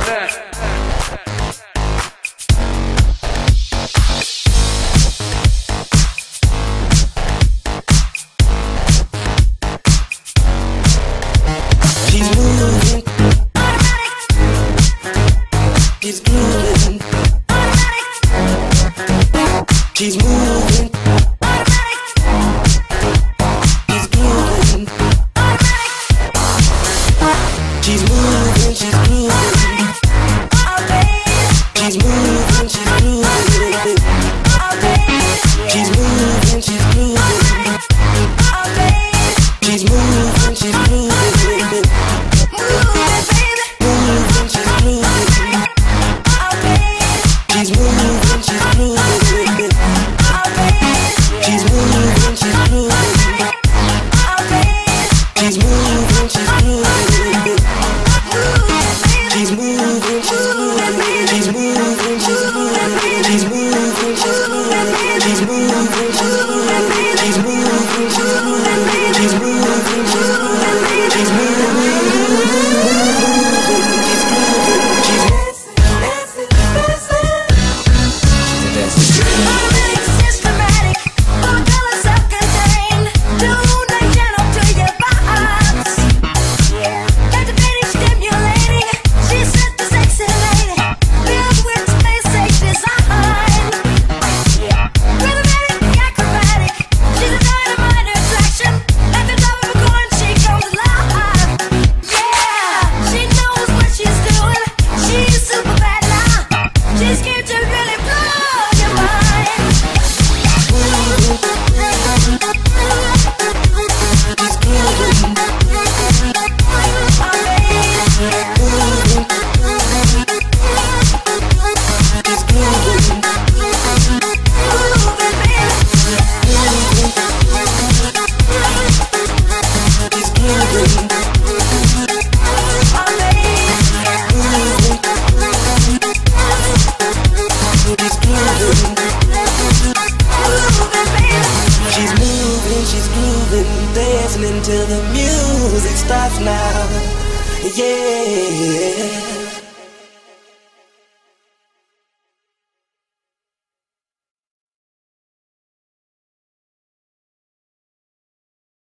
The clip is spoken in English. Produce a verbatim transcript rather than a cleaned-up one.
She's moving. She's grooving. She's moving. She's grooving. She's moving. She's grooving. She's moving. She's grooving. She's moving. She's grooving. Moving, baby. Moving. She's grooving. She's moving. She's grooving. She's moving, she's grooving. She's moving, she's grooving. She's moving, she's grooving. She's moving, she's grooving. She's moving, she's grooving. She's moving, she's grooving. She's moving, she's grooving. She's moving, she's grooving. She's moving. Dancing until the music stops now. Yeah.